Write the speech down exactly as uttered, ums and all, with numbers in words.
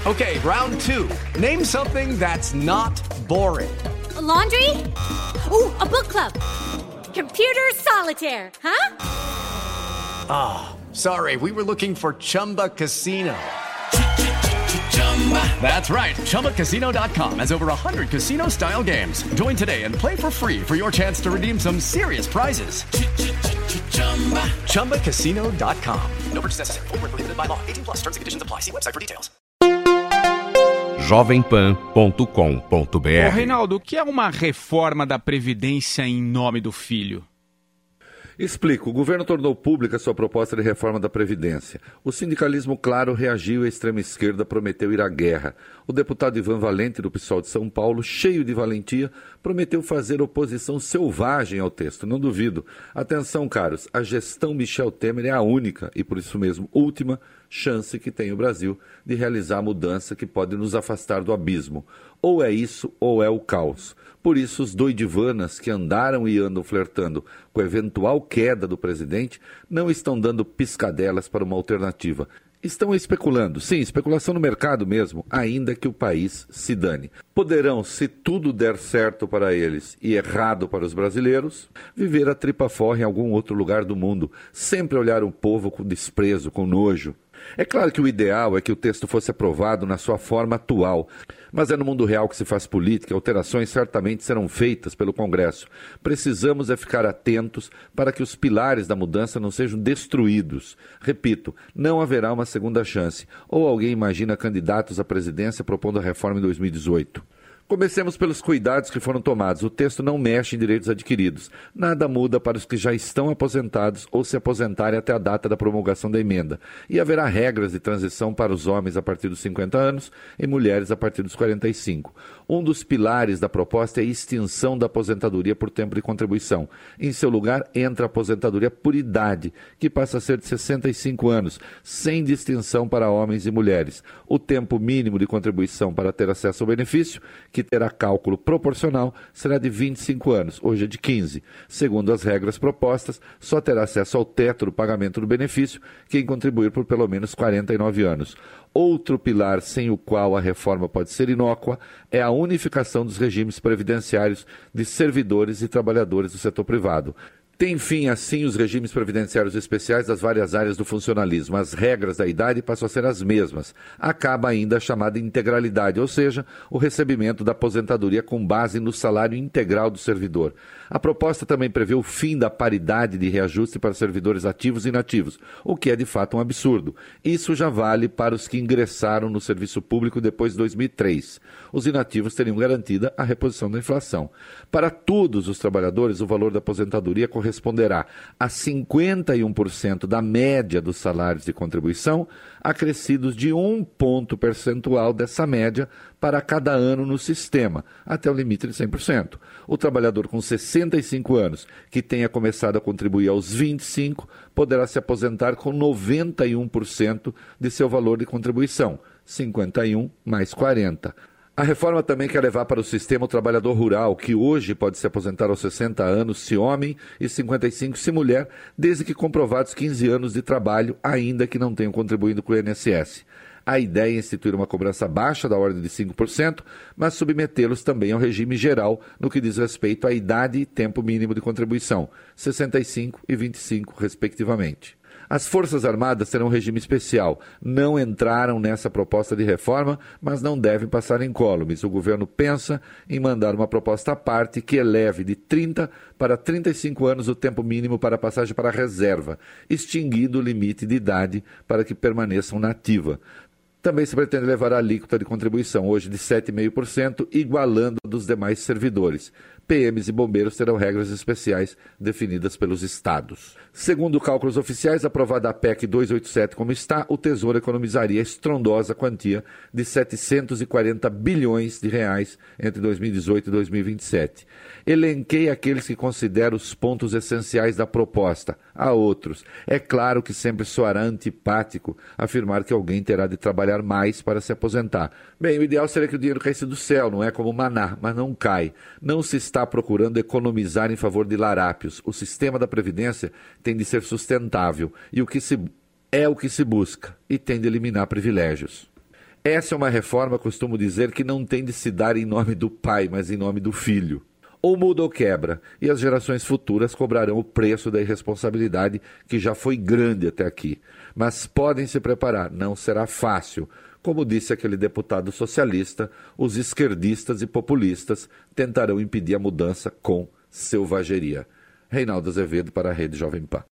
Okay, round two. Name something that's not boring. A laundry? Ooh, a book club. Computer solitaire, huh? Ah, oh, sorry, we were looking for Chumba Casino. That's right, Chumba Casino dot com has over one hundred casino-style games. Join today and play for free for your chance to redeem some serious prizes. Chumba Casino dot com. No purchase necessary. Void where prohibited by law. eighteen plus terms and conditions apply. See website for details. jovem pan ponto com ponto b r. Ô, Reinaldo, o que é uma reforma da Previdência em nome do filho? Explico. O governo tornou pública sua proposta de reforma da Previdência. O sindicalismo, claro, reagiu e a extrema-esquerda prometeu ir à guerra. O deputado Ivan Valente, do PSOL de São Paulo, cheio de valentia, prometeu fazer oposição selvagem ao texto. Não duvido. Atenção, caros, a gestão Michel Temer é a única, e por isso mesmo última, chance que tem o Brasil de realizar a mudança que pode nos afastar do abismo. Ou é isso, ou é o caos. Por isso, os doidivanas que andaram e andam flertando com a eventual queda do presidente não estão dando piscadelas para uma alternativa. Estão especulando, sim, especulação no mercado mesmo, ainda que o país se dane. Poderão, se tudo der certo para eles e errado para os brasileiros, viver a tripa forra em algum outro lugar do mundo, sempre olhar o povo com desprezo, com nojo. É claro que o ideal é que o texto fosse aprovado na sua forma atual, mas é no mundo real que se faz política, alterações certamente serão feitas pelo Congresso. Precisamos é ficar atentos para que os pilares da mudança não sejam destruídos. Repito, não haverá uma segunda chance. Ou alguém imagina candidatos à presidência propondo a reforma em dois mil e dezoito? Comecemos pelos cuidados que foram tomados. O texto não mexe em direitos adquiridos. Nada muda para os que já estão aposentados ou se aposentarem até a data da promulgação da emenda. E haverá regras de transição para os homens a partir dos cinquenta anos e mulheres a partir dos quarenta e cinco. Um dos pilares da proposta é a extinção da aposentadoria por tempo de contribuição. Em seu lugar, entra a aposentadoria por idade, que passa a ser de sessenta e cinco anos, sem distinção para homens e mulheres. O tempo mínimo de contribuição para ter acesso ao benefício, que terá cálculo proporcional, será de vinte e cinco anos, hoje é de quinze. Segundo as regras propostas, só terá acesso ao teto do pagamento do benefício quem contribuir por pelo menos quarenta e nove anos. Outro pilar sem o qual a reforma pode ser inócua é a unificação dos regimes previdenciários de servidores e trabalhadores do setor privado. Tem fim, assim, os regimes previdenciários especiais das várias áreas do funcionalismo. As regras da idade passam a ser as mesmas. Acaba ainda a chamada integralidade, ou seja, o recebimento da aposentadoria com base no salário integral do servidor. A proposta também prevê o fim da paridade de reajuste para servidores ativos e inativos, o que é de fato um absurdo. Isso já vale para os que ingressaram no serviço público depois de dois mil e três. Os inativos teriam garantida a reposição da inflação. Para todos os trabalhadores, o valor da aposentadoria corresponde responderá a cinquenta e um por cento da média dos salários de contribuição, acrescidos de um ponto percentual dessa média para cada ano no sistema, até o limite de cem por cento. O trabalhador com sessenta e cinco anos, que tenha começado a contribuir aos vinte e cinco, poderá se aposentar com noventa e um por cento de seu valor de contribuição, cinquenta e um mais quarenta. A reforma também quer levar para o sistema o trabalhador rural, que hoje pode se aposentar aos sessenta anos se homem e cinquenta e cinco se mulher, desde que comprovados quinze anos de trabalho, ainda que não tenham contribuído com o I N S S. A ideia é instituir uma cobrança baixa da ordem de cinco por cento, mas submetê-los também ao regime geral no que diz respeito à idade e tempo mínimo de contribuição, sessenta e cinco e vinte e cinco, respectivamente. As Forças Armadas terão um regime especial. Não entraram nessa proposta de reforma, mas não devem passar incólumes. O governo pensa em mandar uma proposta à parte que eleve de trinta para trinta e cinco anos o tempo mínimo para a passagem para a reserva, extinguindo o limite de idade para que permaneçam na ativa. Também se pretende levar a alíquota de contribuição, hoje de sete vírgula cinco por cento, igualando a dos demais servidores. P Ms e bombeiros terão regras especiais definidas pelos estados. Segundo cálculos oficiais, aprovada a P E C duzentos e oitenta e sete como está, o Tesouro economizaria a estrondosa quantia de setecentos e quarenta bilhões de reais entre dois mil e dezoito e dois mil e vinte e sete. Elenquei aqueles que considero os pontos essenciais da proposta. Há outros. É claro que sempre soará antipático afirmar que alguém terá de trabalhar mais para se aposentar. Bem, o ideal seria que o dinheiro caísse do céu, não é como maná, mas não cai. Não se está procurando economizar em favor de larápios. O sistema da Previdência tem de ser sustentável e o que se, é o que se busca e tem de eliminar privilégios. Essa é uma reforma, costumo dizer, que não tem de se dar em nome do pai, mas em nome do filho. Ou muda ou quebra, e as gerações futuras cobrarão o preço da irresponsabilidade que já foi grande até aqui. Mas podem se preparar, não será fácil. Como disse aquele deputado socialista, os esquerdistas e populistas tentarão impedir a mudança com selvageria. Reinaldo Azevedo para a Rede Jovem Pan.